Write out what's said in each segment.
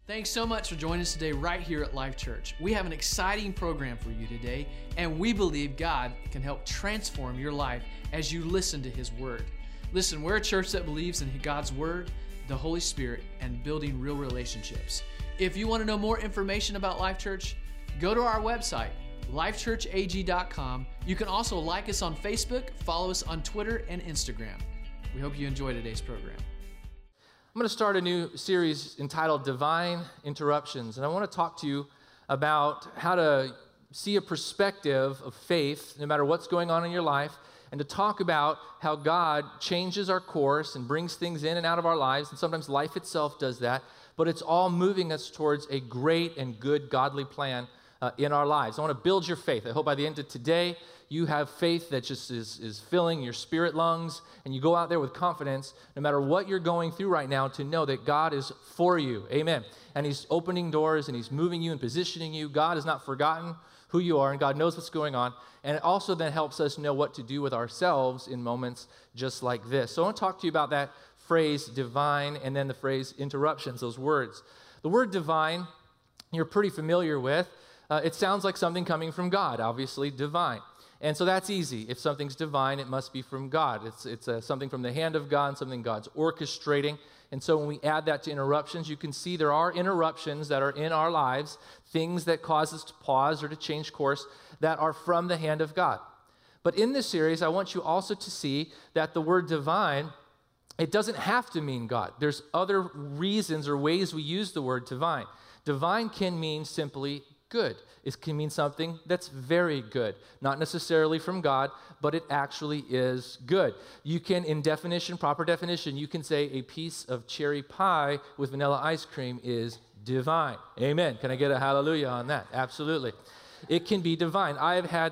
Thanks so much for joining us today right here at Life Church. We have an exciting program for you today, and we believe God can help transform your life as you listen to His Word. Listen, we're a church that believes in God's Word, the Holy Spirit, and building real relationships. If you want to know more information about Life Church, go to our website, lifechurchag.com. You can also like us on Facebook, follow us on Twitter and Instagram. We hope you enjoy today's program. I'm going to start a new series entitled Divine Interruptions, and I want to talk to you about how to see a perspective of faith no matter what's going on in your life, and to talk about how God changes our course and brings things in and out of our lives, and sometimes life itself does that, but it's all moving us towards a great and good godly plan in our lives. I want to build your faith. I hope by the end of today, you have faith that just is filling your spirit lungs, and you go out there with confidence, no matter what you're going through right now, to know that God is for you. Amen. And He's opening doors, and He's moving you and positioning you. God has not forgotten who you are, and God knows what's going on. And it also then helps us know what to do with ourselves in moments just like this. So I want to talk to you about that phrase, divine, and then the phrase interruptions, those words. The word divine, you're pretty familiar with. It sounds like something coming from God, obviously, divine. And so that's easy. If something's divine, it must be from God. It's something from the hand of God, something God's orchestrating. And so when we add that to interruptions, you can see there are interruptions that are in our lives, things that cause us to pause or to change course that are from the hand of God. But in this series, I want you also to see that the word divine, it doesn't have to mean God. There's other reasons or ways we use the word divine. Divine can mean simply good. It can mean something that's very good, not necessarily from God, but it actually is good. You can, in definition, proper definition, you can say a piece of cherry pie with vanilla ice cream is divine. Amen. Can I get a hallelujah on that? Absolutely. It can be divine. I have had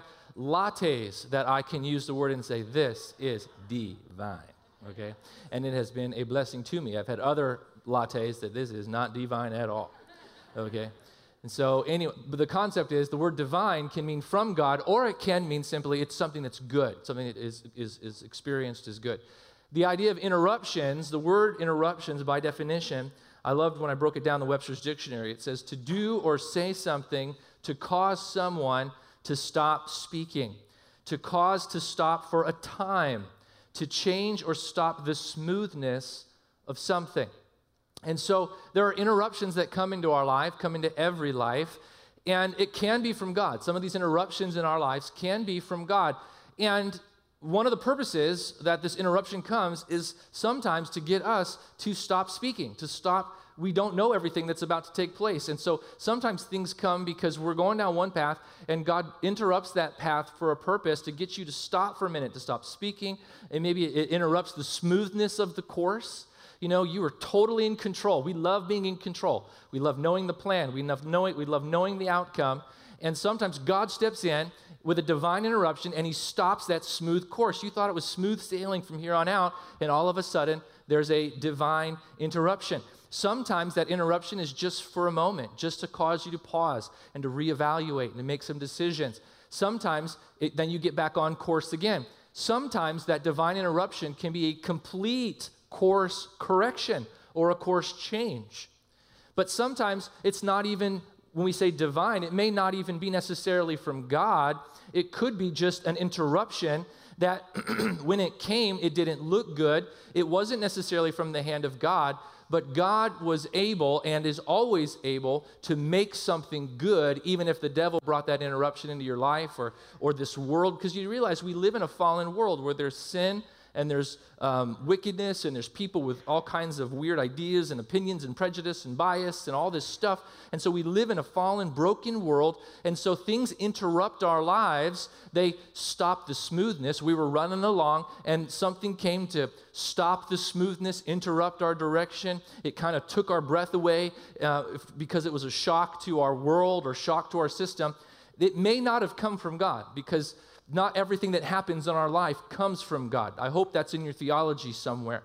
lattes that I can use the word and say, this is divine. Okay? And it has been a blessing to me. I've had other lattes that this is not divine at all. Okay? And so anyway, but the concept is the word divine can mean from God, or it can mean simply it's something that's good, something that is experienced as good. The idea of interruptions, the word interruptions by definition, I loved when I broke it down in the Webster's Dictionary. It says to do or say something to cause someone to stop speaking, to cause to stop for a time, to change or stop the smoothness of something. And so there are interruptions that come into our life, come into every life, and it can be from God. Some of these interruptions in our lives can be from God. And one of the purposes that this interruption comes is sometimes to get us to stop speaking, to stop. We don't know everything that's about to take place. And so sometimes things come because we're going down one path, and God interrupts that path for a purpose to get you to stop for a minute, to stop speaking, and maybe it interrupts the smoothness of the course. You know, you are totally in control. We love being in control. We love knowing the plan. We love knowing the outcome. And sometimes God steps in with a divine interruption, and He stops that smooth course. You thought it was smooth sailing from here on out, and all of a sudden, there's a divine interruption. Sometimes that interruption is just for a moment, just to cause you to pause and to reevaluate and to make some decisions. Sometimes then you get back on course again. Sometimes that divine interruption can be a complete course correction or a course change. But sometimes it's not even, when we say divine, it may not even be necessarily from God. It could be just an interruption that when it came, it didn't look good. It wasn't necessarily from the hand of God, but God was able and is always able to make something good, even if the devil brought that interruption into your life or this world, because you realize we live in a fallen world where there's sin and there's wickedness, and there's people with all kinds of weird ideas and opinions and prejudice and bias and all this stuff. And so we live in a fallen, broken world, and so things interrupt our lives. They stop the smoothness. We were running along, and something came to stop the smoothness, interrupt our direction. It kind of took our breath away because it was a shock to our world or shock to our system. It may not have come from God, because not everything that happens in our life comes from God. I hope that's in your theology somewhere.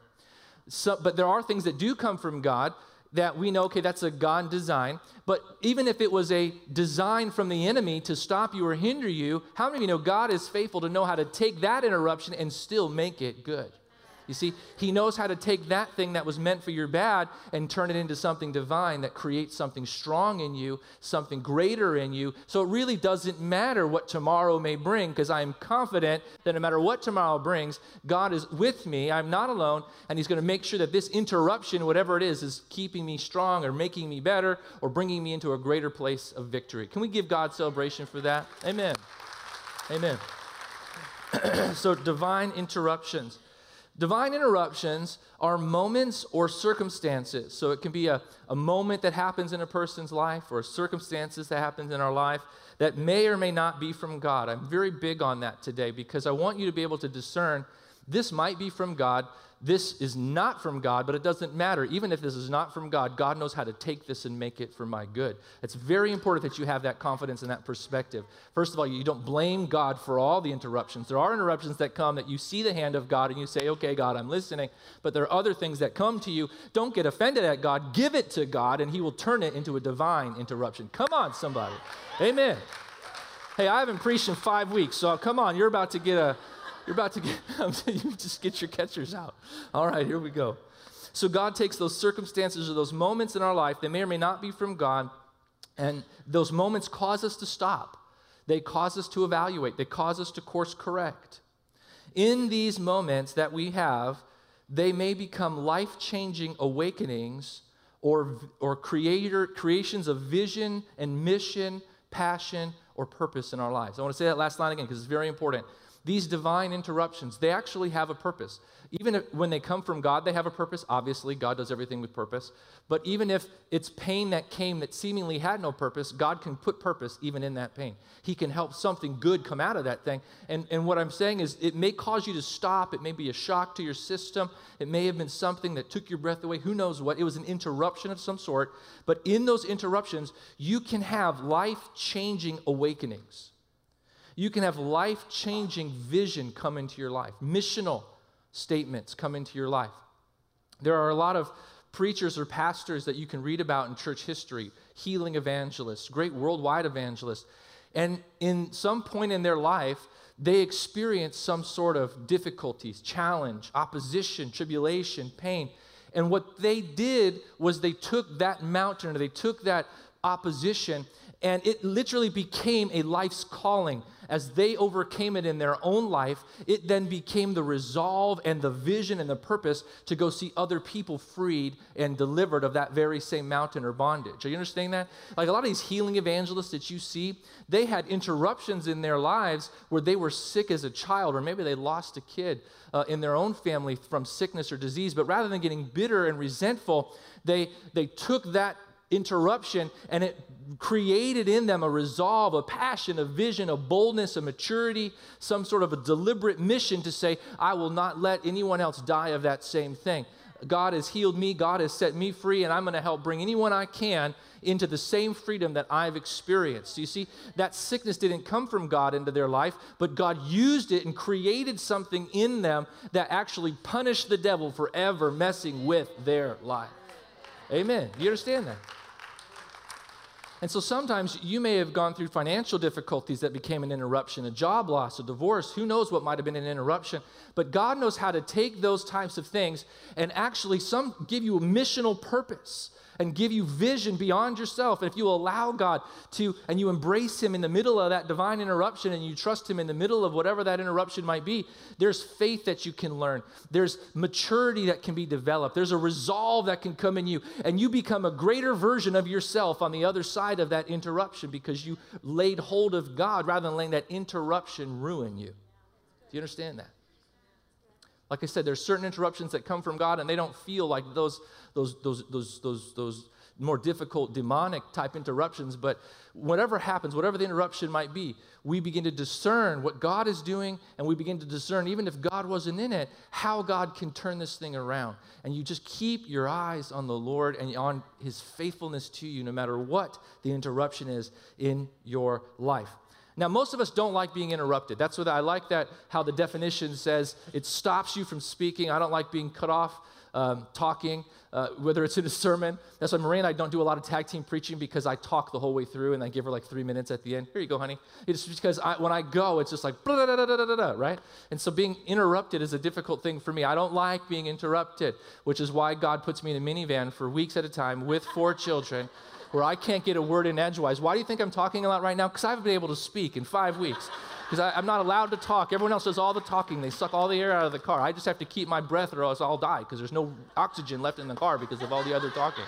But there are things that do come from God that we know, okay, that's a God design. But even if it was a design from the enemy to stop you or hinder you, how many of you know God is faithful to know how to take that interruption and still make it good? You see, he knows how to take that thing that was meant for your bad and turn it into something divine that creates something strong in you, something greater in you. So it really doesn't matter what tomorrow may bring, because I am confident that no matter what tomorrow brings, God is with me. I'm not alone, and he's going to make sure that this interruption, whatever it is keeping me strong or making me better or bringing me into a greater place of victory. Can we give God celebration for that? Amen. Amen. So divine interruptions. Divine interruptions are moments or circumstances. So it can be a moment that happens in a person's life or circumstances that happens in our life that may or may not be from God. I'm very big on that today because I want you to be able to discern this might be from God, this is not from God, but it doesn't matter. Even if this is not from God, God knows how to take this and make it for my good. It's very important that you have that confidence and that perspective. First of all, you don't blame God for all the interruptions. There are interruptions that come that you see the hand of God and you say, okay, God, I'm listening. But there are other things that come to you. Don't get offended at God. Give it to God, and he will turn it into a divine interruption. Come on, somebody. Amen. Hey, I haven't preached in 5 weeks, so come on, you just get your catchers out. All right, here we go. So God takes those circumstances or those moments in our life, they may or may not be from God, and those moments cause us to stop. They cause us to evaluate. They cause us to course correct. In these moments that we have, they may become life-changing awakenings or creations of vision and mission, passion, or purpose in our lives. I want to say that last line again because it's very important. These divine interruptions, they actually have a purpose. Even when they come from God, they have a purpose. Obviously, God does everything with purpose. But even if it's pain that came that seemingly had no purpose, God can put purpose even in that pain. He can help something good come out of that thing. And what I'm saying is it may cause you to stop. It may be a shock to your system. It may have been something that took your breath away. Who knows what? It was an interruption of some sort. But in those interruptions, you can have life-changing awakenings. You can have life-changing vision come into your life. Missional statements come into your life. There are a lot of preachers or pastors that you can read about in church history, healing evangelists, great worldwide evangelists. And in some point in their life, they experience some sort of difficulties, challenge, opposition, tribulation, pain. And what they did was they took that mountain or they took that opposition and it literally became a life's calling. As they overcame it in their own life, it then became the resolve and the vision and the purpose to go see other people freed and delivered of that very same mountain or bondage. Are you understanding that? Like a lot of these healing evangelists that you see, they had interruptions in their lives where they were sick as a child, or maybe they lost a kid in their own family from sickness or disease. But rather than getting bitter and resentful, they took that interruption and it created in them a resolve, a passion, a vision, a boldness, a maturity, some sort of a deliberate mission to say, I will not let anyone else die of that same thing. God has healed me, God has set me free, and I'm going to help bring anyone I can into the same freedom that I've experienced. You see, that sickness didn't come from God into their life, but God used it and created something in them that actually punished the devil for ever messing with their life. Amen. You understand that? And so sometimes you may have gone through financial difficulties that became an interruption, a job loss, a divorce. Who knows what might have been an interruption? But God knows how to take those types of things and actually give you a missional purpose and give you vision beyond yourself. And if you allow God to, and you embrace him in the middle of that divine interruption and you trust him in the middle of whatever that interruption might be, there's faith that you can learn. There's maturity that can be developed. There's a resolve that can come in you. And you become a greater version of yourself on the other side of that interruption because you laid hold of God rather than letting that interruption ruin you. Do you understand that? Like I said, there's certain interruptions that come from God and they don't feel like those more difficult demonic type interruptions, but whatever happens, whatever the interruption might be, we begin to discern what God is doing, and we begin to discern, even if God wasn't in it, how God can turn this thing around. And you just keep your eyes on the Lord and on his faithfulness to you, no matter what the interruption is in your life. Now, most of us don't like being interrupted. That's what I like, that how the definition says it stops you from speaking. I don't like being cut off talking, whether it's in a sermon. That's why Maria and I don't do a lot of tag team preaching, because I talk the whole way through and I give her like 3 minutes at the end. Here you go, honey. It's because when I go, it's just like, blah, blah, blah, blah, blah, blah, right? And so being interrupted is a difficult thing for me. I don't like being interrupted, which is why God puts me in a minivan for weeks at a time with 4 children, where I can't get a word in edgewise. Why do you think I'm talking a lot right now? Because I haven't been able to speak in 5 weeks. Because I'm not allowed to talk. Everyone else does all the talking. They suck all the air out of the car. I just have to keep my breath or else I'll die, because there's no oxygen left in the car because of all the other talking.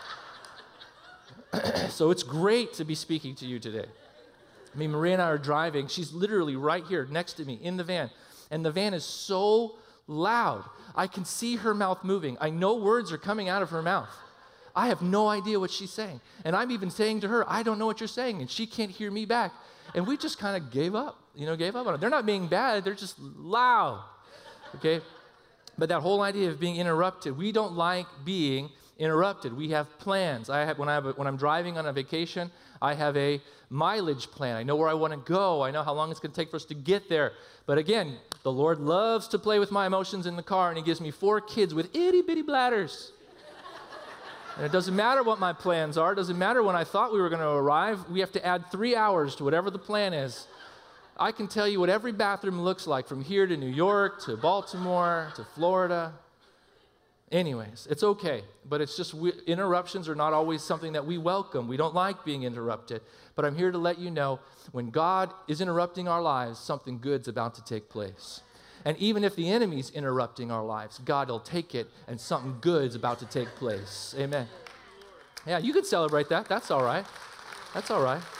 So it's great to be speaking to you today. I mean, Maria and I are driving. She's literally right here next to me in the van. And the van is so loud. I can see her mouth moving. I know words are coming out of her mouth. I have no idea what she's saying. And I'm even saying to her, I don't know what you're saying. And she can't hear me back. And we just kind of gave up on it. They're not being bad, they're just loud, okay? But that whole idea of being interrupted, we don't like being interrupted. We have plans. When I'm driving on a vacation, I have a mileage plan. I know where I want to go. I know how long it's going to take for us to get there. But again, the Lord loves to play with my emotions in the car, and he gives me 4 kids with itty-bitty bladders. And it doesn't matter what my plans are. It doesn't matter when I thought we were going to arrive. We have to add 3 hours to whatever the plan is. I can tell you what every bathroom looks like from here to New York, to Baltimore, to Florida. Anyways, it's okay. But it's just interruptions are not always something that we welcome. We don't like being interrupted. But I'm here to let you know, when God is interrupting our lives, something good's about to take place. And even if the enemy's interrupting our lives, God will take it, and something good's about to take place. Amen. Yeah, you can celebrate that. That's all right. That's all right.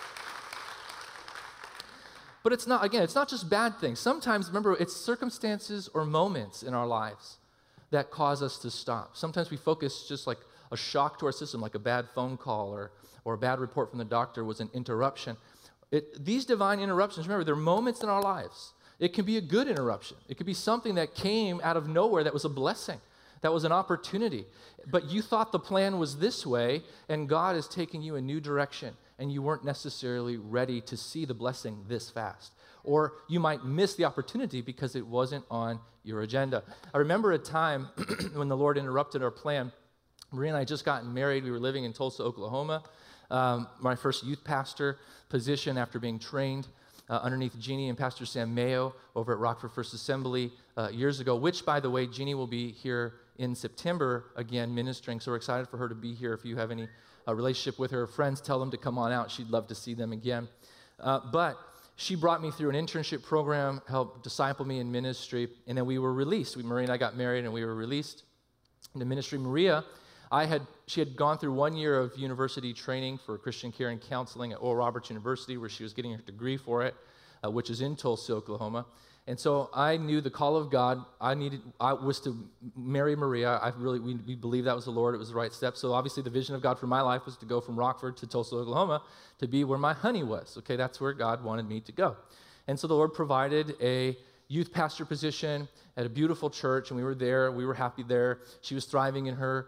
But it's not just bad things. Sometimes, remember, it's circumstances or moments in our lives that cause us to stop. Sometimes we focus just like a shock to our system, like a bad phone call or a bad report from the doctor was an interruption. These divine interruptions, remember, they're moments in our lives. It can be a good interruption. It could be something that came out of nowhere that was a blessing, that was an opportunity. But you thought the plan was this way, and God is taking you a new direction, and you weren't necessarily ready to see the blessing this fast. Or you might miss the opportunity because it wasn't on your agenda. I remember a time when the Lord interrupted our plan. Maria and I had just gotten married. We were living in Tulsa, Oklahoma. My first youth pastor position after being trained underneath Jeannie and Pastor Sam Mayo over at Rockford First Assembly years ago, which, by the way, Jeannie will be here in September again ministering, so we're excited for her to be here. If you have any relationship with her friends, tell them to come on out. She'd love to see them again. But she brought me through an internship program, helped disciple me in ministry, and then we were released. Maria and I got married, and we were released into ministry. Maria, she had gone through 1 year of university training for Christian care and counseling at Oral Roberts University, where she was getting her degree for it, which is in Tulsa, Oklahoma. And so I knew the call of God. I was to marry Maria. We believed that was the Lord. It was the right step. So obviously the vision of God for my life was to go from Rockford to Tulsa, Oklahoma, to be where my honey was. Okay, that's where God wanted me to go. And so the Lord provided a youth pastor position at a beautiful church, and we were there. We were happy there. She was thriving in her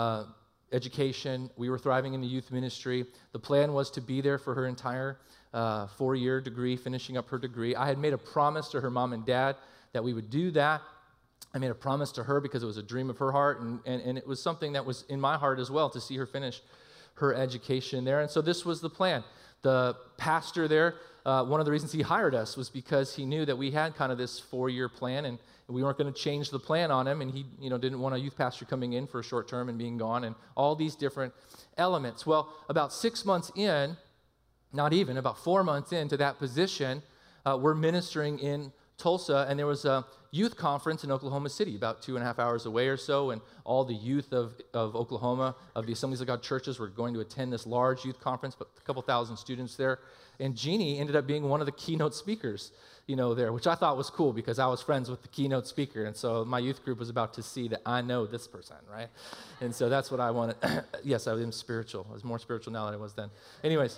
education. We were thriving in the youth ministry. The plan was to be there for her entire 4-year degree, finishing up her degree. I had made a promise to her mom and dad that we would do that. I made a promise to her because it was a dream of her heart, and it was something that was in my heart as well, to see her finish her education there. And so this was the plan. The pastor there, one of the reasons he hired us was because he knew that we had kind of this 4-year plan, and we weren't going to change the plan on him, and he didn't want a youth pastor coming in for a short term and being gone, and all these different elements. Well, about 6 months in, not even, about 4 months into that position, we're ministering in Tulsa, and there was a youth conference in Oklahoma City, about 2.5 hours away or so, and all the youth of Oklahoma, of the Assemblies of God churches, were going to attend this large youth conference, but a couple thousand students there. And Jeannie ended up being one of the keynote speakers, there, which I thought was cool because I was friends with the keynote speaker. And so my youth group was about to see that I know this person, right? And so that's what I wanted. Yes, I was spiritual. I was more spiritual now than I was then. Anyways,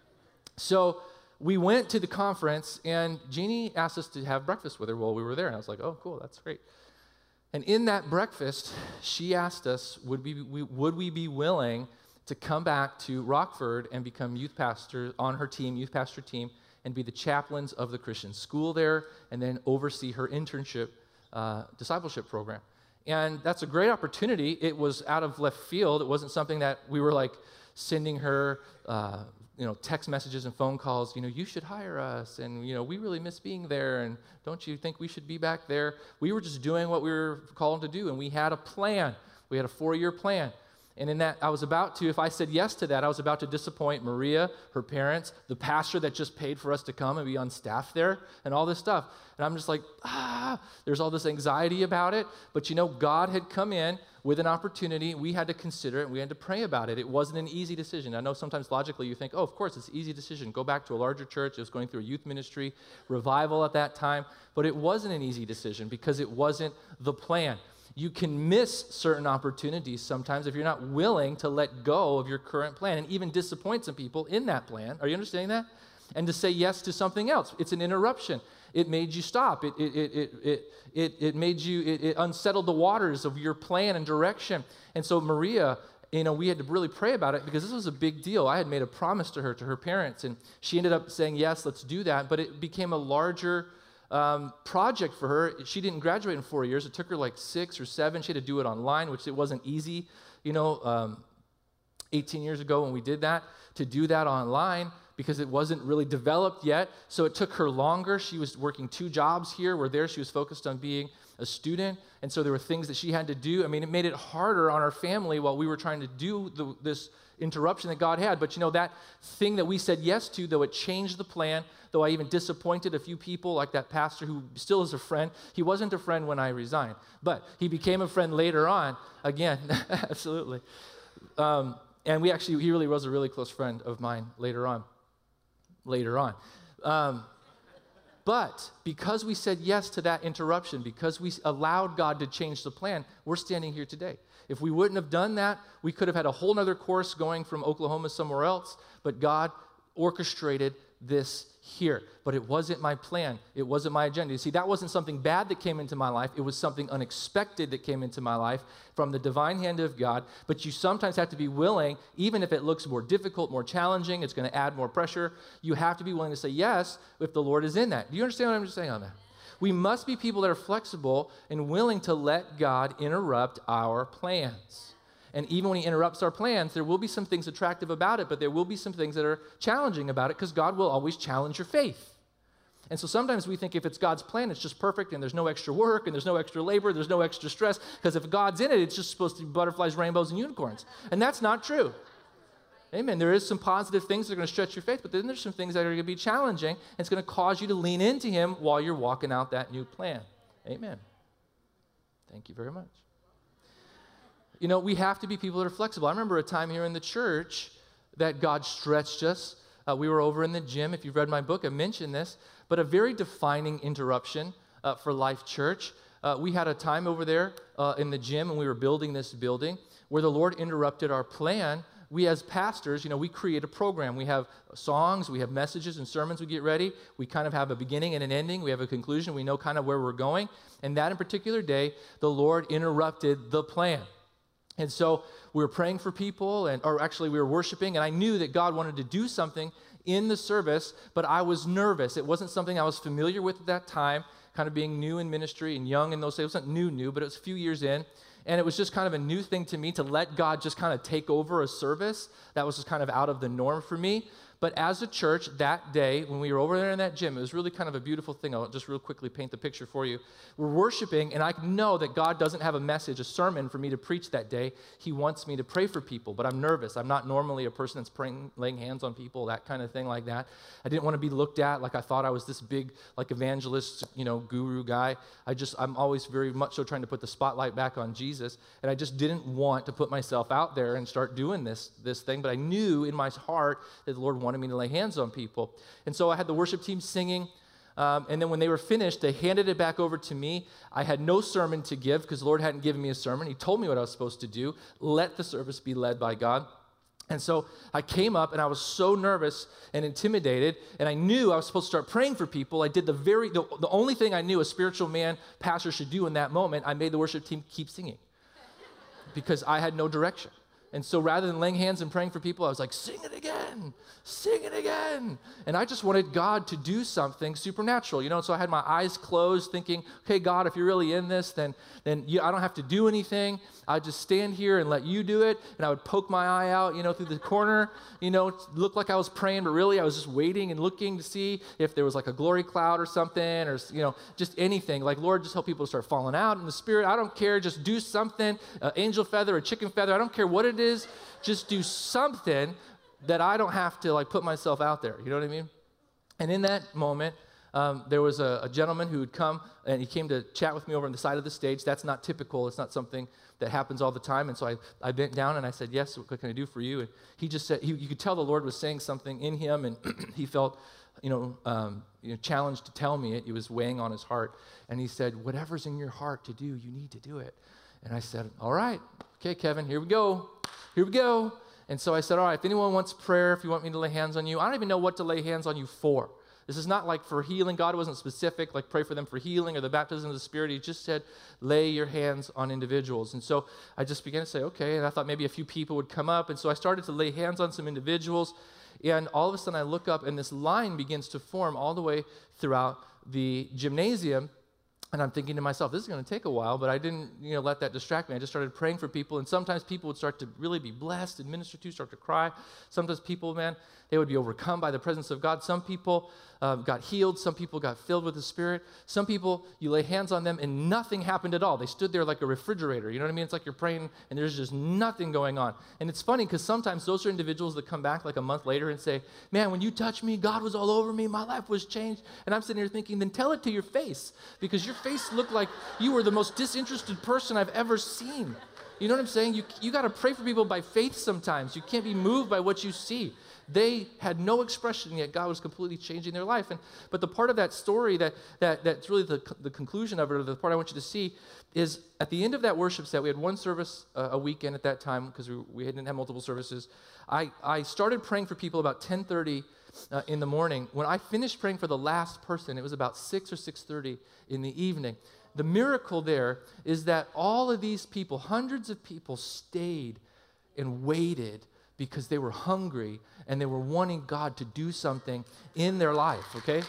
so we went to the conference, and Jeannie asked us to have breakfast with her while we were there. And I was like, oh, cool, that's great. And in that breakfast, she asked us, would we be willing to come back to Rockford and become youth pastor on her team, youth pastor team, and be the chaplains of the Christian school there, and then oversee her internship discipleship program. And that's a great opportunity. It was out of left field. It wasn't something that we were like sending her, text messages and phone calls, you should hire us, and, we really miss being there, and don't you think we should be back there? We were just doing what we were called to do, and we had a plan. We had a 4-year plan. And in that, if I said yes to that, I was about to disappoint Maria, her parents, the pastor that just paid for us to come and be on staff there, and all this stuff. And I'm just like, there's all this anxiety about it. But God had come in with an opportunity. We had to consider it, and we had to pray about it. It wasn't an easy decision. I know sometimes logically you think, of course, it's an easy decision. Go back to a larger church. It was going through a youth ministry revival at that time. But it wasn't an easy decision because it wasn't the plan. You can miss certain opportunities sometimes if you're not willing to let go of your current plan and even disappoint some people in that plan. Are you understanding that? And to say yes to something else. It's an interruption. It made you stop. It unsettled the waters of your plan and direction. And so Maria, we had to really pray about it because this was a big deal. I had made a promise to her parents, and she ended up saying, yes, let's do that. But it became a larger project for her. She didn't graduate in 4 years. It took her like 6 or 7. She had to do it online, which it wasn't easy, 18 years ago when we did that, to do that online because it wasn't really developed yet. So it took her longer. She was working 2 jobs here, where there she was focused on being a student. And so there were things that she had to do. It made it harder on our family while we were trying to do this interruption that God had. But that thing that we said yes to, though it changed the plan, though I even disappointed a few people, like that pastor who still is a friend. He wasn't a friend when I resigned, but he became a friend later on. Again, absolutely. And he really was a really close friend of mine later on. But because we said yes to that interruption, because we allowed God to change the plan, we're standing here today. If we wouldn't have done that, we could have had a whole other course going from Oklahoma somewhere else, but God orchestrated this here. But it wasn't my plan. It wasn't my agenda. You see, that wasn't something bad that came into my life. It was something unexpected that came into my life from the divine hand of God. But you sometimes have to be willing, even if it looks more difficult, more challenging, it's going to add more pressure, you have to be willing to say yes if the Lord is in that. Do you understand what I'm saying on that? We must be people that are flexible and willing to let God interrupt our plans. And even when he interrupts our plans, there will be some things attractive about it, but there will be some things that are challenging about it because God will always challenge your faith. And so sometimes we think if it's God's plan, it's just perfect and there's no extra work and there's no extra labor, there's no extra stress, because if God's in it, it's just supposed to be butterflies, rainbows, and unicorns. And that's not true. Amen. There is some positive things that are going to stretch your faith, but then there's some things that are going to be challenging, and it's going to cause you to lean into him while you're walking out that new plan. Amen. Thank you very much. We have to be people that are flexible. I remember a time here in the church that God stretched us. We were over in the gym. If you've read my book, I mentioned this, but a very defining interruption for Life Church. We had a time over there in the gym, and we were building this building where the Lord interrupted our plan. We as pastors, we create a program. We have songs, we have messages and sermons we get ready. We kind of have a beginning and an ending. We have a conclusion. We know kind of where we're going. And that in particular day, the Lord interrupted the plan. And so we were praying for people, we were worshiping, and I knew that God wanted to do something in the service, but I was nervous. It wasn't something I was familiar with at that time, kind of being new in ministry and young in those days. It wasn't new, but it was a few years in. And it was just kind of a new thing to me to let God just kind of take over a service. That was just kind of out of the norm for me. But as a church, that day, when we were over there in that gym, it was really kind of a beautiful thing. I'll just real quickly paint the picture for you. We're worshiping, and I know that God doesn't have a message, a sermon for me to preach that day. He wants me to pray for people, but I'm nervous. I'm not normally a person that's praying, laying hands on people, that kind of thing like that. I didn't want to be looked at like I thought I was this big, like evangelist, guru guy. I'm always very much so trying to put the spotlight back on Jesus, and I just didn't want to put myself out there and start doing this thing, but I knew in my heart that the Lord wanted me to lay hands on people. And so I had the worship team singing, and then when they were finished, they handed it back over to me. I had no sermon to give because the Lord hadn't given me a sermon. He told me what I was supposed to do. Let the service be led by God. And so I came up, and I was so nervous and intimidated, and I knew I was supposed to start praying for people. I did the only thing I knew a spiritual man, pastor should do in that moment. I made the worship team keep singing because I had no direction. And so rather than laying hands and praying for people, I was like, sing it again, sing it again. And I just wanted God to do something supernatural, So I had my eyes closed thinking, okay, God, if you're really in this, then I don't have to do anything. I'd just stand here and let you do it. And I would poke my eye out, through the corner, look like I was praying, but really I was just waiting and looking to see if there was like a glory cloud or something or, just anything. Like, Lord, just help people start falling out in the Spirit. I don't care. Just do something, angel feather or chicken feather. I don't care what it is. Just do something that I don't have to like put myself out there. You know what I mean? And in that moment, there was a gentleman who would come, and he came to chat with me over on the side of the stage. That's not typical. It's not something that happens all the time. And so I bent down and I said, yes, what can I do for you? And he just said, you could tell the Lord was saying something in him, and he felt, challenged to tell me it. It was weighing on his heart. And he said, whatever's in your heart to do, you need to do it. And I said, all right, okay, Kevin, here we go. Here we go. And so I said, all right, if anyone wants prayer, if you want me to lay hands on you, I don't even know what to lay hands on you for. This is not like for healing. God wasn't specific, like pray for them for healing or the baptism of the Spirit. He just said, lay your hands on individuals. And so I just began to say, okay, and I thought maybe a few people would come up. And so I started to lay hands on some individuals. And all of a sudden I look up and this line begins to form all the way throughout the gymnasium. And I'm thinking to myself, this is going to take a while, but I didn't, let that distract me. I just started praying for people, and sometimes people would start to really be blessed and minister to, start to cry. Sometimes people, they would be overcome by the presence of God. Some people got healed. Some people got filled with the Spirit. Some people, you lay hands on them, and nothing happened at all. They stood there like a refrigerator. You know what I mean? It's like you're praying, and there's just nothing going on. And it's funny, because sometimes those are individuals that come back like a month later and say, man, when you touched me, God was all over me. My life was changed. And I'm sitting here thinking, then tell it to your face, because your face looked like you were the most disinterested person I've ever seen. You know what I'm saying? You got to pray for people by faith sometimes. You can't be moved by what you see. They had no expression, yet God was completely changing their life. But the part of that story that's really the conclusion of it, or the part I want you to see, is at the end of that worship set, we had one service a weekend at that time, because we didn't have multiple services. I started praying for people about 10:30 in the morning. When I finished praying for the last person, it was about 6 or 6:30 in the evening. The miracle there is that all of these people, hundreds of people, stayed and waited because they were hungry and they were wanting God to do something in their life, okay?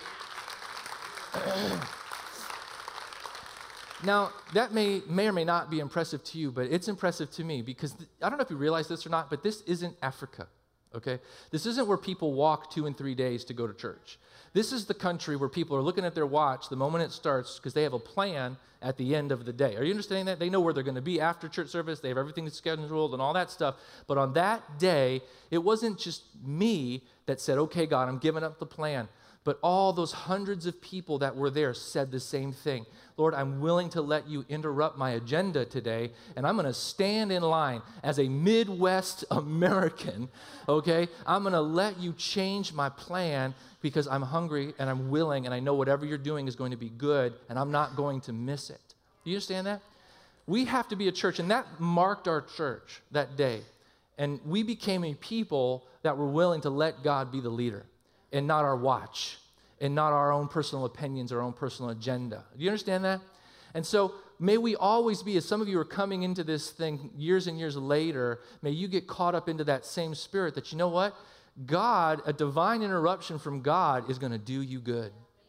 Now, that may or may not be impressive to you, but it's impressive to me, because I don't know if you realize this or not, but this isn't Africa, okay? This isn't where people walk 2 and 3 days to go to church. This is the country where people are looking at their watch the moment it starts, because they have a plan at the end of the day. Are you understanding that? They know where they're going to be after church service. They have everything scheduled and all that stuff. But on that day, it wasn't just me that said, okay, God, I'm giving up the plan. But all those hundreds of people that were there said the same thing. Lord, I'm willing to let you interrupt my agenda today, and I'm going to stand in line as a Midwest American, okay? I'm going to let you change my plan, because I'm hungry and I'm willing, and I know whatever you're doing is going to be good, and I'm not going to miss it. Do you understand that? We have to be a church, and that marked our church that day. And we became a people that were willing to let God be the leader, and not our watch, and not our own personal opinions, our own personal agenda. Do you understand that? And so may we always be, as some of you are coming into this thing years and years later, may you get caught up into that same spirit that, you know what? God, a divine interruption from God is going to do you good.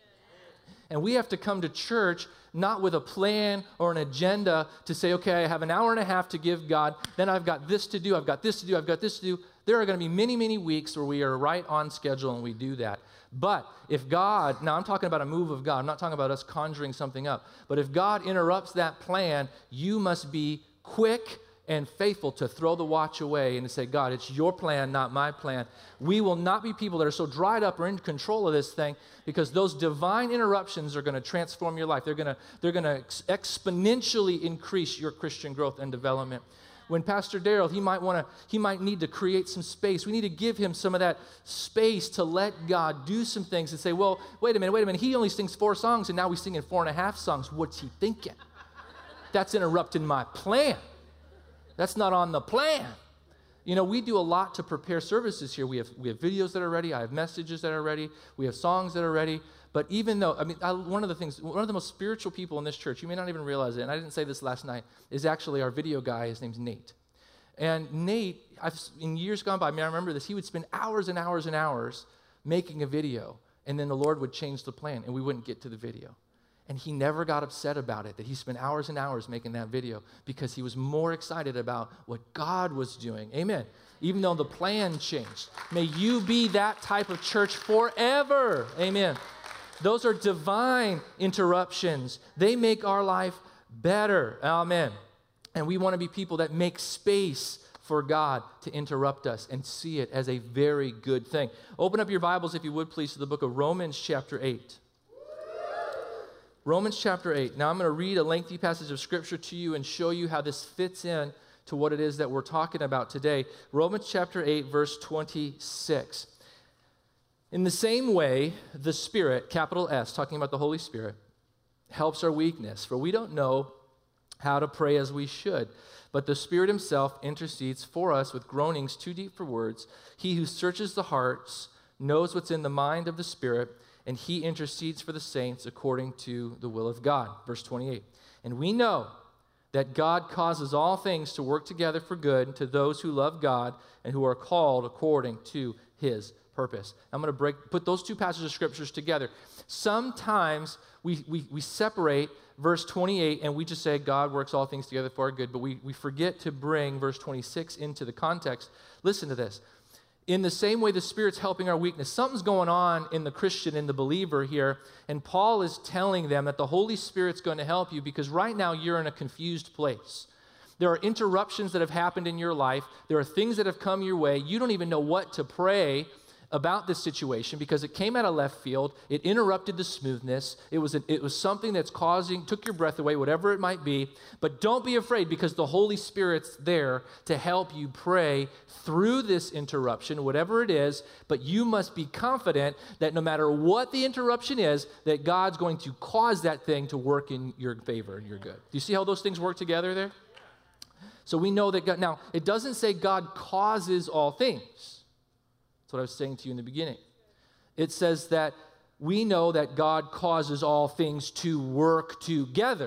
And we have to come to church not with a plan or an agenda to say, okay, I have an hour and a half to give God, then I've got this to do, I've got this to do, I've got this to do. There are going to be many, many weeks where we are right on schedule and we do that. But if God, now I'm talking about a move of God, I'm not talking about us conjuring something up, but if God interrupts that plan, you must be quick and faithful to throw the watch away and to say, God, it's your plan, not my plan. We will not be people that are so dried up or in control of this thing, because those divine interruptions are going to transform your life. They're going to exponentially increase your Christian growth and development. When Pastor Darrell, he might need to create some space. We need to give him some of that space to let God do some things and say, well, wait a minute. He only sings 4 songs and now we sing in 4.5 songs. What's he thinking? That's interrupting my plan. That's not on the plan. You know, we do a lot to prepare services here. We have videos that are ready. I have messages that are ready. We have songs that are ready. But even though, one of the most spiritual people in this church, you may not even realize it, and I didn't say this last night, is actually our video guy. His name's Nate. And Nate, in years gone by, I remember this, he would spend hours and hours and hours making a video, and then the Lord would change the plan, and we wouldn't get to the video. And he never got upset about it, that he spent hours and hours making that video, because he was more excited about what God was doing. Amen. Even though the plan changed. May you be that type of church forever. Amen. Those are divine interruptions. They make our life better. Amen. And we want to be people that make space for God to interrupt us and see it as a very good thing. Open up your Bibles, if you would, please, to the book of Romans chapter 8. Romans chapter 8. Now I'm going to read a lengthy passage of Scripture to you and show you how this fits in to what it is that we're talking about today. Romans chapter 8, verse 26. In the same way, the Spirit, capital S, talking about the Holy Spirit, helps our weakness, for we don't know how to pray as we should. But the Spirit himself intercedes for us with groanings too deep for words. He who searches the hearts knows what's in the mind of the Spirit, and he intercedes for the saints according to the will of God. Verse 28. And we know that God causes all things to work together for good to those who love God and who are called according to his purpose. I'm going to put those two passages of scriptures together. Sometimes we separate verse 28 and we just say God works all things together for our good, but we forget to bring verse 26 into the context. Listen to this. In the same way the Spirit's helping our weakness, something's going on in the Christian, in the believer here, and Paul is telling them that the Holy Spirit's going to help you because right now you're in a confused place. There are interruptions that have happened in your life. There are things that have come your way. You don't even know what to pray about this situation because it came out of left field. It interrupted the smoothness. It was something that's took your breath away, whatever it might be. But don't be afraid because the Holy Spirit's there to help you pray through this interruption, whatever it is. But you must be confident that no matter what the interruption is, that God's going to cause that thing to work in your favor and your good. Do you see how those things work together there? So we know that God, now it doesn't say God causes all things. That's what I was saying to you in the beginning. It says that we know that God causes all things to work together.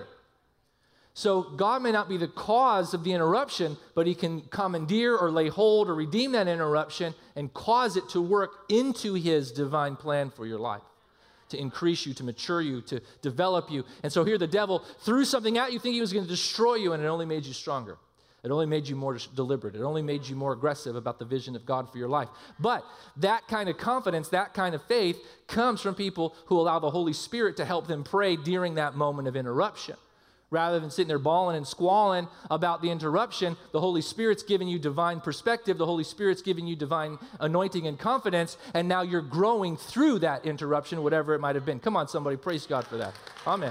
So God may not be the cause of the interruption, but he can commandeer or lay hold or redeem that interruption and cause it to work into his divine plan for your life, to increase you, to mature you, to develop you. And so here the devil threw something at you thinking he was going to destroy you, and it only made you stronger. It only made you more deliberate. It only made you more aggressive about the vision of God for your life. But that kind of confidence, that kind of faith comes from people who allow the Holy Spirit to help them pray during that moment of interruption. Rather than sitting there bawling and squalling about the interruption, the Holy Spirit's giving you divine perspective. The Holy Spirit's giving you divine anointing and confidence, and now you're growing through that interruption, whatever it might have been. Come on, somebody, praise God for that. Amen.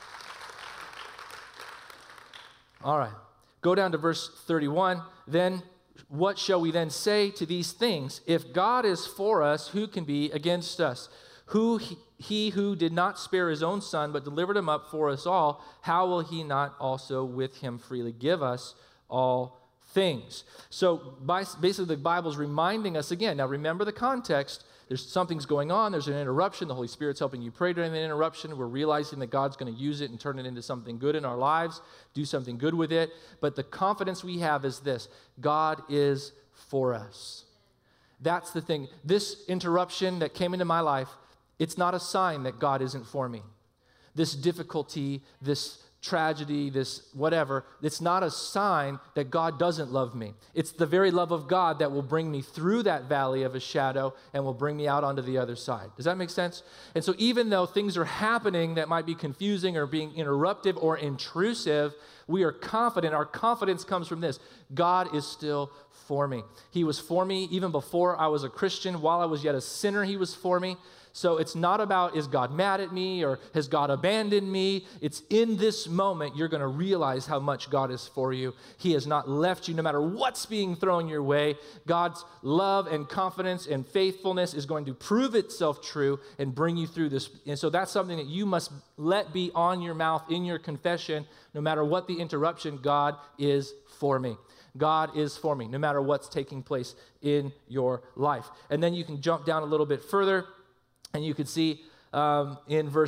All right. Go down to verse 31. Then what shall we then say to these things? If God is for us, who can be against us? He who did not spare his own son, but delivered him up for us all, how will he not also with him freely give us all things? So basically the Bible's reminding us again. Now remember the context. Something's going on. There's an interruption. The Holy Spirit's helping you pray during the interruption. We're realizing that God's going to use it and turn it into something good in our lives, do something good with it. But the confidence we have is this: God is for us. That's the thing. This interruption that came into my life, it's not a sign that God isn't for me. This difficulty, this tragedy, this whatever, it's not a sign that God doesn't love me. It's the very love of God that will bring me through that valley of a shadow and will bring me out onto the other side. Does that make sense? And so even though things are happening that might be confusing or being interruptive or intrusive, we are confident. Our confidence comes from this: God is still for me. He was for me even before I was a Christian. While I was yet a sinner, he was for me. So it's not about, is God mad at me or has God abandoned me? It's in this moment you're going to realize how much God is for you. He has not left you no matter what's being thrown your way. God's love and confidence and faithfulness is going to prove itself true and bring you through this. And so that's something that you must let be on your mouth in your confession. No matter what the interruption, God is for me. God is for me, no matter what's taking place in your life. And then you can jump down a little bit further, and you can see in verse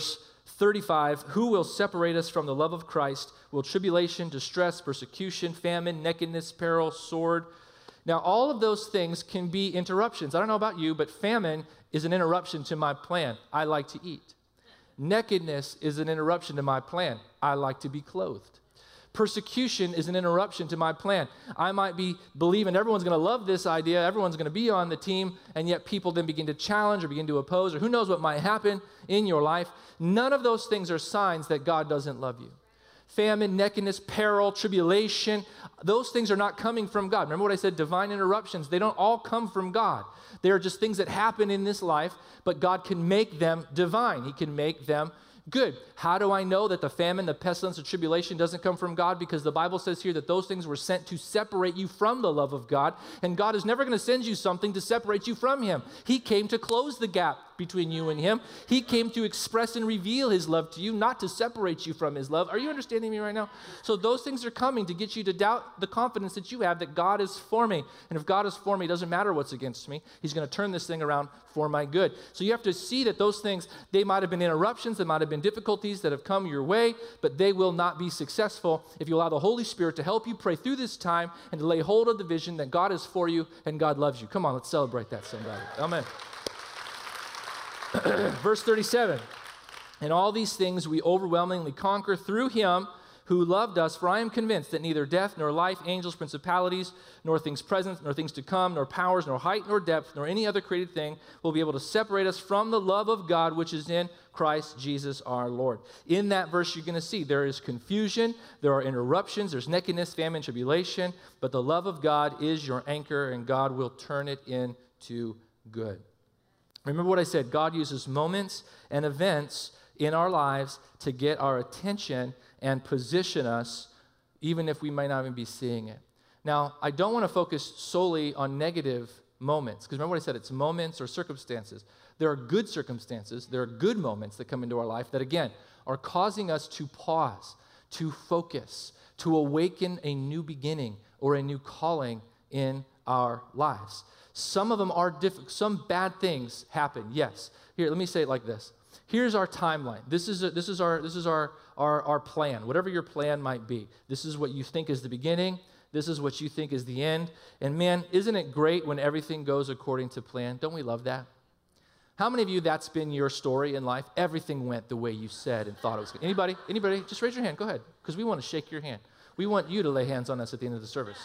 35, who will separate us from the love of Christ? Will tribulation, distress, persecution, famine, nakedness, peril, sword? Now, all of those things can be interruptions. I don't know about you, but famine is an interruption to my plan. I like to eat. Nakedness is an interruption to my plan. I like to be clothed. Persecution is an interruption to my plan. I might be believing everyone's going to love this idea, everyone's going to be on the team, and yet people then begin to challenge or begin to oppose, or who knows what might happen in your life. None of those things are signs that God doesn't love you. Famine, nakedness, peril, tribulation, those things are not coming from God. Remember what I said, divine interruptions, they don't all come from God. They are just things that happen in this life, but God can make them divine. He can make them good. How do I know that the famine, the pestilence, the tribulation doesn't come from God? Because the Bible says here that those things were sent to separate you from the love of God, and God is never going to send you something to separate you from Him. He came to close the gap between you and Him. He came to express and reveal His love to you, not to separate you from His love. Are you understanding me right now? So those things are coming to get you to doubt the confidence that you have that God is for me. And if God is for me, it doesn't matter what's against me. He's going to turn this thing around for my good. So you have to see that those things, they might have been interruptions, they might have been difficulties that have come your way, but they will not be successful if you allow the Holy Spirit to help you pray through this time and to lay hold of the vision that God is for you and God loves you. Come on, let's celebrate that, somebody. Amen. Verse 37, and all these things we overwhelmingly conquer through Him who loved us, for I am convinced that neither death nor life, angels, principalities, nor things present, nor things to come, nor powers, nor height, nor depth, nor any other created thing will be able to separate us from the love of God which is in Christ Jesus our Lord. In that verse, you're going to see there is confusion, there are interruptions, there's nakedness, famine, tribulation, but the love of God is your anchor, and God will turn it into good. Remember what I said, God uses moments and events in our lives to get our attention and position us, even if we might not even be seeing it. Now, I don't want to focus solely on negative moments, because remember what I said, it's moments or circumstances. There are good circumstances, there are good moments that come into our life that, again, are causing us to pause, to focus, to awaken a new beginning or a new calling in our lives. Some of them are difficult. Some bad things happen, yes. Here, let me say it like this. Here's our timeline. This is our plan, whatever your plan might be. This is what you think is the beginning. This is what you think is the end. And man, isn't it great when everything goes according to plan? Don't we love that? How many of you, that's been your story in life? Everything went the way you said and thought it was good. Anybody? Anybody? Just raise your hand. Go ahead, because we want to shake your hand. We want you to lay hands on us at the end of the service.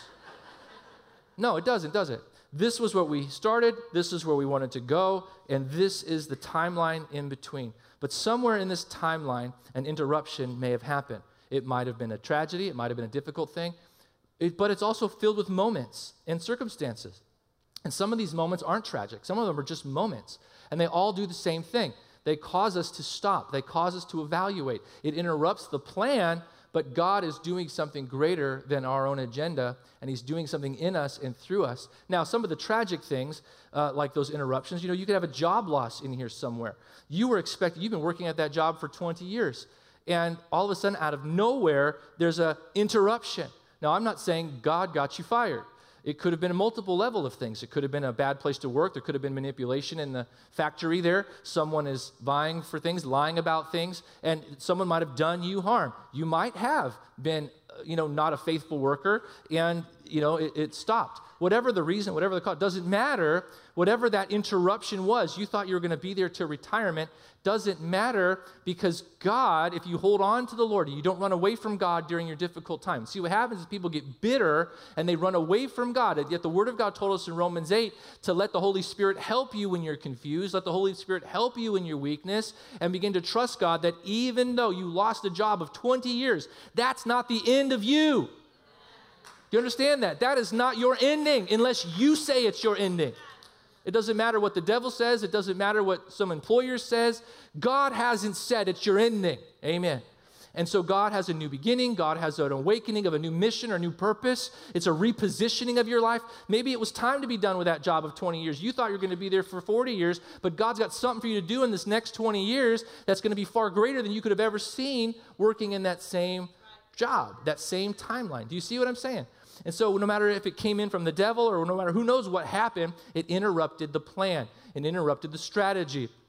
No, it doesn't, does it? This was what we started, this is where we wanted to go, and this is the timeline in between. But somewhere in this timeline, an interruption may have happened. It might have been a tragedy, it might have been a difficult thing, but it's also filled with moments and circumstances. And some of these moments aren't tragic. Some of them are just moments, and they all do the same thing. They cause us to stop. They cause us to evaluate. It interrupts the plan, but God is doing something greater than our own agenda, and He's doing something in us and through us. Now, some of the tragic things, like those interruptions, you could have a job loss in here somewhere. You've been working at that job for 20 years, and all of a sudden, out of nowhere, there's an interruption. Now, I'm not saying God got you fired. It could have been a multiple level of things. It could have been a bad place to work. There could have been manipulation in the factory there. Someone is vying for things, lying about things, and someone might have done you harm. You might have been, not a faithful worker, and, it stopped. Whatever the reason, whatever the cause, doesn't matter. Whatever that interruption was, you thought you were going to be there till retirement, doesn't matter, because God, if you hold on to the Lord, you don't run away from God during your difficult times. See, what happens is people get bitter and they run away from God. And yet the Word of God told us in Romans 8 to let the Holy Spirit help you when you're confused, let the Holy Spirit help you in your weakness, and begin to trust God that even though you lost a job of 20 years, that's not the end of you. Do you understand that? That is not your ending unless you say it's your ending. It doesn't matter what the devil says. It doesn't matter what some employer says. God hasn't said it's your ending. Amen. And so God has a new beginning. God has an awakening of a new mission or new purpose. It's a repositioning of your life. Maybe it was time to be done with that job of 20 years. You thought you were going to be there for 40 years, but God's got something for you to do in this next 20 years that's going to be far greater than you could have ever seen working in that same job, that same timeline. Do you see what I'm saying? And so no matter if it came in from the devil or no matter who knows what happened, it interrupted the plan. It interrupted the strategy.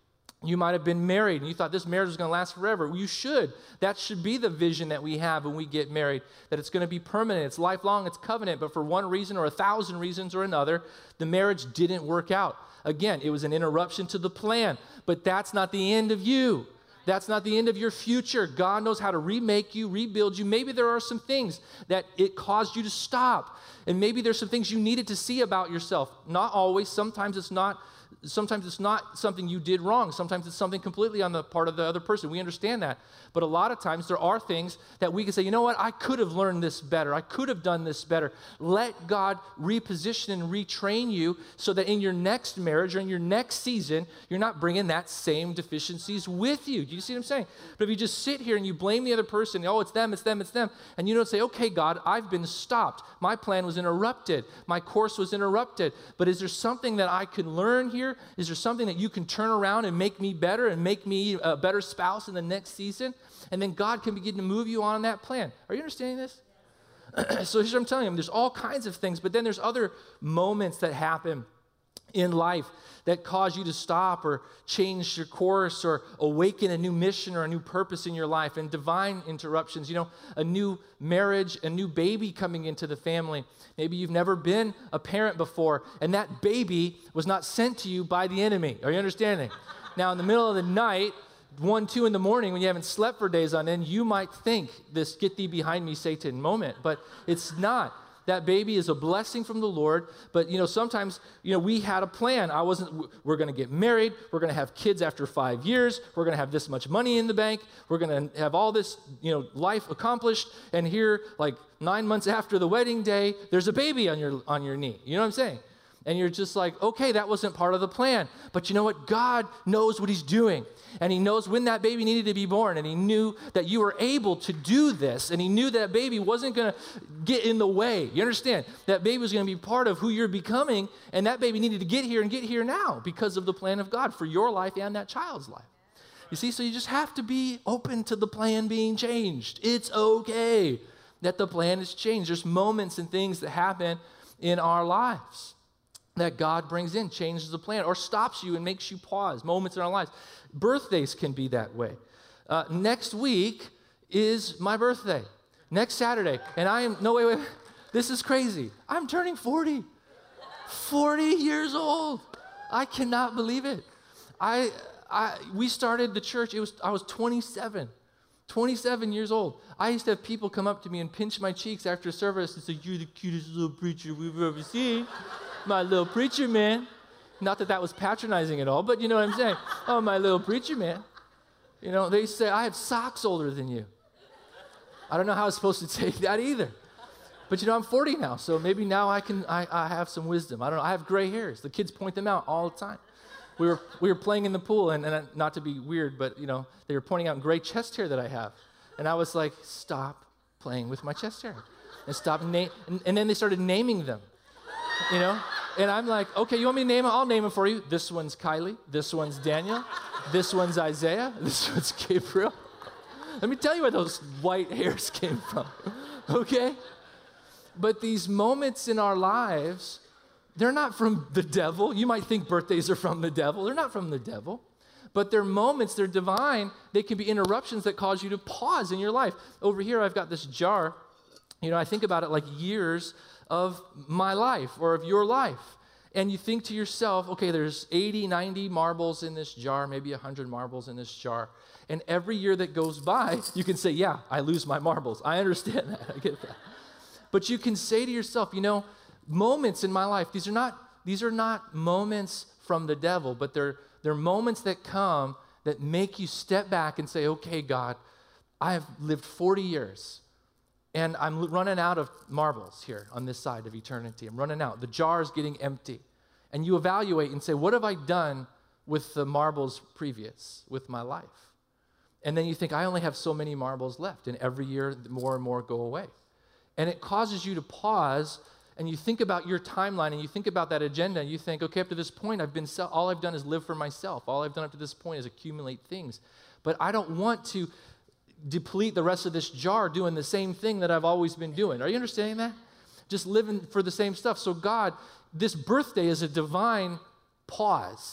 You might have been married and you thought this marriage was going to last forever. Well, you should. That should be the vision that we have when we get married, that it's going to be permanent, it's lifelong, it's covenant. But for one reason or 1,000 reasons or another, the marriage didn't work out. Again, it was an interruption to the plan, but that's not the end of you. That's not the end of your future. God knows how to remake you, rebuild you. Maybe there are some things that it caused you to stop. And maybe there's some things you needed to see about yourself. Not always. Sometimes it's not something you did wrong. Sometimes it's something completely on the part of the other person. We understand that. But a lot of times there are things that we can say, you know what, I could have learned this better. I could have done this better. Let God reposition and retrain you so that in your next marriage or in your next season, you're not bringing that same deficiencies with you. Do you see what I'm saying? But if you just sit here and you blame the other person, oh, it's them, and you don't say, okay, God, I've been stopped. My plan was interrupted. My course was interrupted. But is there something that I can learn here? Is there something that you can turn around and make me better and make me a better spouse in the next season? And then God can begin to move you on that plan. Are you understanding this? So here's what I'm telling you. There's all kinds of things, but then there's other moments that happen in life that cause you to stop or change your course or awaken a new mission or a new purpose in your life, and divine interruptions, a new marriage, a new baby coming into the family. Maybe you've never been a parent before, and that baby was not sent to you by the enemy. Are you understanding? Now, in the middle of the night, 1, 2 in the morning, when you haven't slept for days on end, you might think this "get thee behind me, Satan" moment, but it's not. That baby is a blessing from the Lord, but sometimes we had a plan. We're going to get married, we're going to have kids after 5 years, we're going to have this much money in the bank, we're going to have all this life accomplished, and here, like 9 months after the wedding day, there's a baby on your knee. You know what I'm saying? And you're just like, okay, that wasn't part of the plan. But you know what? God knows what he's doing. And he knows when that baby needed to be born. And he knew that you were able to do this. And he knew that baby wasn't going to get in the way. You understand? That baby was going to be part of who you're becoming. And that baby needed to get here and get here now because of the plan of God for your life and that child's life. You see, so you just have to be open to the plan being changed. It's okay that the plan is changed. There's moments and things that happen in our lives that God brings in, changes the plan, or stops you and makes you pause. Moments in our lives. Birthdays can be that way. Next week is my birthday. Next Saturday. And wait. This is crazy. I'm turning 40. 40 years old. I cannot believe it. We started the church, I was 27. 27 years old. I used to have people come up to me and pinch my cheeks after service and say, "You're the cutest little preacher we've ever seen. My little preacher man." Not that was patronizing at all, but you know what I'm saying. "Oh, my little preacher man." They say, "I have socks older than you." I don't know how I was supposed to take that either. But I'm 40 now, so maybe now I have some wisdom. I don't know. I have gray hairs. The kids point them out all the time. We were playing in the pool, and not to be weird, but they were pointing out gray chest hair that I have. And I was like, "Stop playing with my chest hair." And and then they started naming them. And I'm like, "Okay, you want me to name it? I'll name it for you. This one's Kylie. This one's Daniel. This one's Isaiah. This one's Gabriel." Let me tell you where those white hairs came from, okay? But these moments in our lives, they're not from the devil. You might think birthdays are from the devil. They're not from the devil. But they're moments, they're divine. They can be interruptions that cause you to pause in your life. Over here, I've got this jar. I think about it like years of my life or of your life. And you think to yourself, okay, there's 80, 90 marbles in this jar, maybe 100 marbles in this jar. And every year that goes by, you can say, "Yeah, I lose my marbles." I understand that. I get that. But you can say to yourself, moments in my life, these are not moments from the devil, but they're moments that come that make you step back and say, "Okay, God, I have lived 40 years. And I'm running out of marbles here on this side of eternity. I'm running out. The jar is getting empty." And you evaluate and say, "What have I done with the marbles previous with my life?" And then you think, "I only have so many marbles left." And every year, more and more go away. And it causes you to pause, and you think about your timeline, and you think about that agenda, and you think, "Okay, up to this point, all I've done is live for myself. All I've done up to this point is accumulate things. But I don't want to deplete the rest of this jar doing the same thing that I've always been doing." Are you understanding that? Just living for the same stuff. So God, this birthday is a divine pause.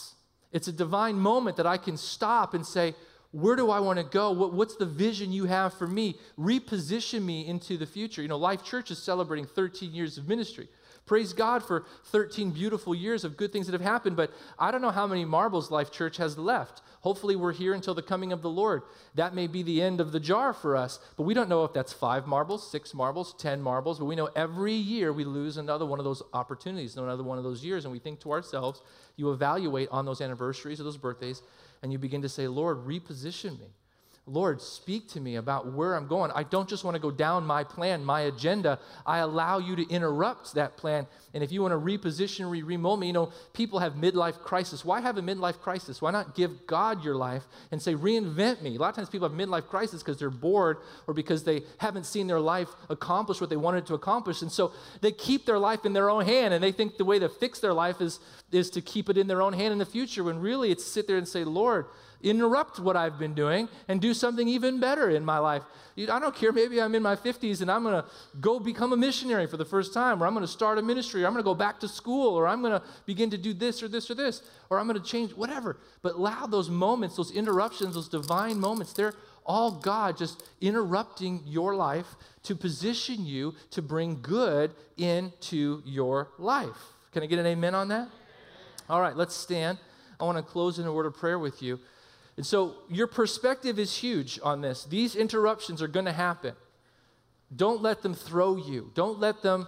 It's a divine moment that I can stop and say, where do I want to go? What's the vision you have for me? Reposition me into the future. Life Church is celebrating 13 years of ministry. Praise God for 13 beautiful years of good things that have happened, but I don't know how many marbles Life Church has left. Hopefully we're here until the coming of the Lord. That may be the end of the jar for us, but we don't know if that's 5 marbles, 6 marbles, 10 marbles, but we know every year we lose another one of those opportunities, another one of those years, and we think to ourselves, you evaluate on those anniversaries or those birthdays, and you begin to say, Lord, reposition me. Lord, speak to me about where I'm going. I don't just want to go down my plan, my agenda. I allow you to interrupt that plan. And if you want to reposition, remold me, people have midlife crisis. Why have a midlife crisis? Why not give God your life and say, reinvent me? A lot of times people have midlife crisis because they're bored or because they haven't seen their life accomplish what they wanted to accomplish. And so they keep their life in their own hand, and they think the way to fix their life is to keep it in their own hand in the future, when really it's sit there and say, Lord, interrupt what I've been doing and do something even better in my life. I don't care, maybe I'm in my 50s and I'm going to go become a missionary for the first time, or I'm going to start a ministry, or I'm going to go back to school, or I'm going to begin to do this or this or this, or I'm going to change, whatever. But allow those moments, those interruptions, those divine moments, they're all God just interrupting your life to position you to bring good into your life. Can I get an amen on that? All right, let's stand. I want to close in a word of prayer with you. And so your perspective is huge on this. These interruptions are going to happen. Don't let them throw you. Don't let them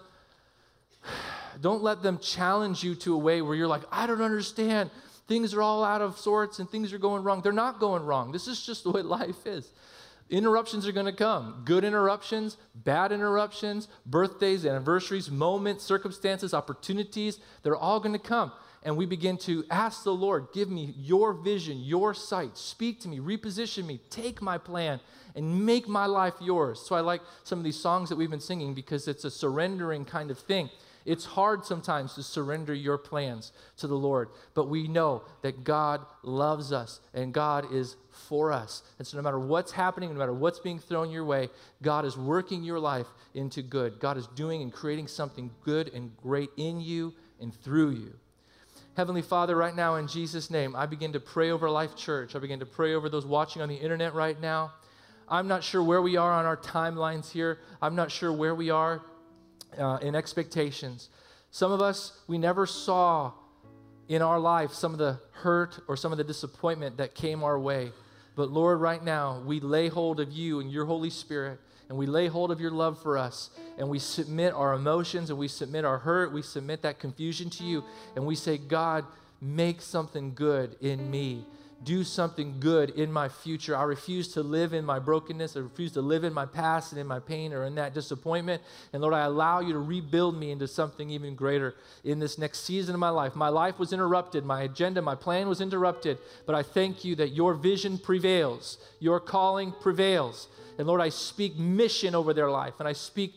challenge you to a way where you're like, I don't understand. Things are all out of sorts and things are going wrong. They're not going wrong. This is just the way life is. Interruptions are going to come. Good interruptions, bad interruptions, birthdays, anniversaries, moments, circumstances, opportunities. They're all going to come. And we begin to ask the Lord, give me your vision, your sight. Speak to me, reposition me, take my plan, and make my life yours. So I like some of these songs that we've been singing because it's a surrendering kind of thing. It's hard sometimes to surrender your plans to the Lord, but we know that God loves us and God is for us. And so no matter what's happening, no matter what's being thrown your way, God is working your life into good. God is doing and creating something good and great in you and through you. Heavenly Father, right now in Jesus' name, I begin to pray over Life Church. I begin to pray over those watching on the internet right now. I'm not sure where we are on our timelines here. I'm not sure where we are in expectations. Some of us, we never saw in our life some of the hurt or some of the disappointment that came our way. But Lord, right now, we lay hold of you and your Holy Spirit, and we lay hold of your love for us, and we submit our emotions, and we submit our hurt, we submit that confusion to you, and we say, God, make something good in me. Do something good in my future. I refuse to live in my brokenness. I refuse to live in my past and in my pain or in that disappointment. And Lord, I allow you to rebuild me into something even greater in this next season of my life. My life was interrupted. My agenda, my plan was interrupted. But I thank you that your vision prevails. Your calling prevails. And Lord, I speak mission over their life. And I speak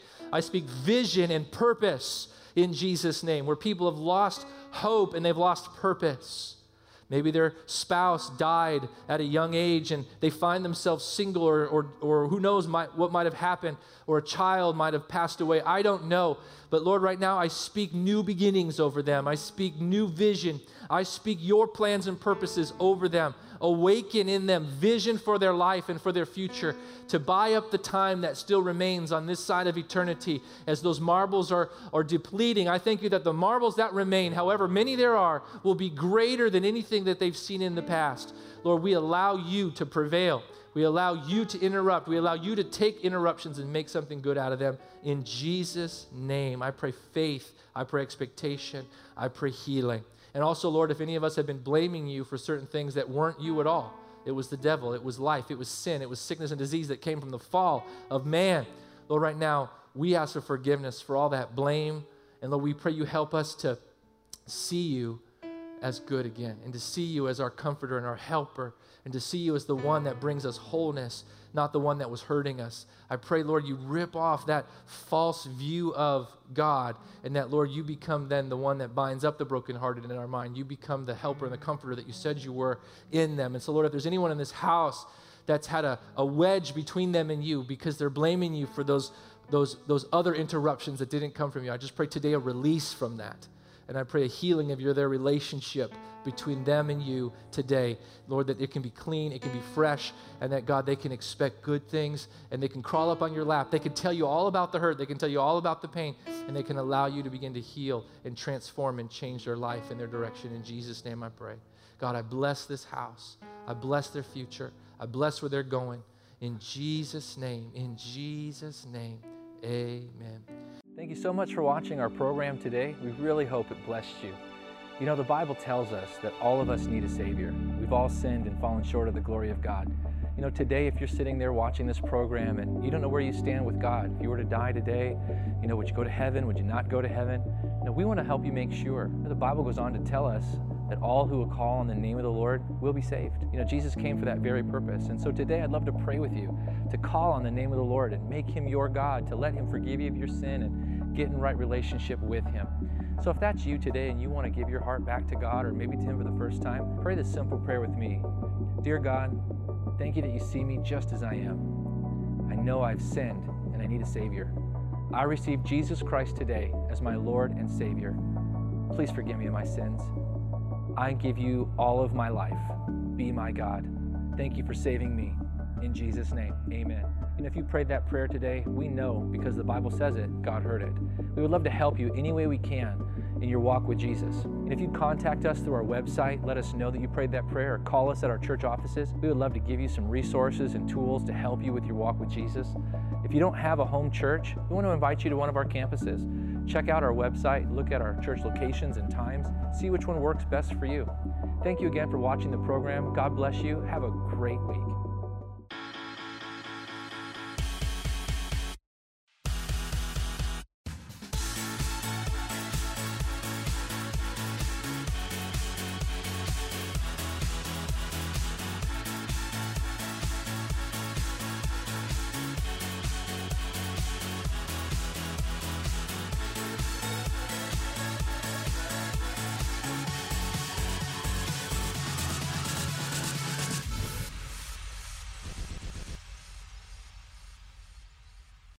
vision and purpose in Jesus' name, where people have lost hope and they've lost purpose. Maybe their spouse died at a young age and they find themselves single, or who knows what might have happened, or a child might have passed away. I don't know. But Lord, right now I speak new beginnings over them. I speak new vision. I speak your plans and purposes over them. Awaken in them vision for their life and for their future, to buy up the time that still remains on this side of eternity as those marbles are depleting. I thank you that the marbles that remain, however many there are, will be greater than anything that they've seen in the past. Lord, we allow you to prevail. We allow you to interrupt. We allow you to take interruptions and make something good out of them. In Jesus' name, I pray faith. I pray expectation. I pray healing. And also, Lord, if any of us have been blaming you for certain things that weren't you at all, it was the devil, it was life, it was sin, it was sickness and disease that came from the fall of man. Lord, right now, we ask for forgiveness for all that blame. And Lord, we pray you help us to see you as good again, and to see you as our comforter and our helper, and to see you as the one that brings us wholeness, not the one that was hurting us. I pray, Lord, you rip off that false view of God, and that, Lord, you become then the one that binds up the brokenhearted in our mind. You become the helper and the comforter that you said you were in them. And so, Lord, if there's anyone in this house that's had a wedge between them and you because they're blaming you for those other interruptions that didn't come from you, I just pray today a release from that. And I pray a healing of their relationship between them and you today. Lord, that it can be clean, it can be fresh, and that, God, they can expect good things, and they can crawl up on your lap. They can tell you all about the hurt. They can tell you all about the pain, and they can allow you to begin to heal and transform and change their life and their direction. In Jesus' name I pray. God, I bless this house. I bless their future. I bless where they're going. In Jesus' name, amen. Thank you so much for watching our program today. We really hope it blessed you. You know, the Bible tells us that all of us need a Savior. We've all sinned and fallen short of the glory of God. You know, today, if you're sitting there watching this program and you don't know where you stand with God, if you were to die today, you know, would you go to heaven? Would you not go to heaven? You know, we want to help you make sure. The Bible goes on to tell us that all who will call on the name of the Lord will be saved. You know, Jesus came for that very purpose. And so today I'd love to pray with you to call on the name of the Lord and make Him your God, to let Him forgive you of your sin and get in right relationship with Him. So if that's you today and you want to give your heart back to God, or maybe to Him for the first time, pray this simple prayer with me. Dear God, thank you that you see me just as I am. I know I've sinned and I need a Savior. I receive Jesus Christ today as my Lord and Savior. Please forgive me of my sins. I give you all of my life. Be my God. Thank you for saving me. In Jesus' name, amen. And if you prayed that prayer today, we know, because the Bible says it, God heard it. We would love to help you any way we can in your walk with Jesus. And if you'd contact us through our website, let us know that you prayed that prayer, or call us at our church offices. We would love to give you some resources and tools to help you with your walk with Jesus. If you don't have a home church, we want to invite you to one of our campuses. Check out our website, look at our church locations and times, see which one works best for you. Thank you again for watching the program. God bless you. Have a great week.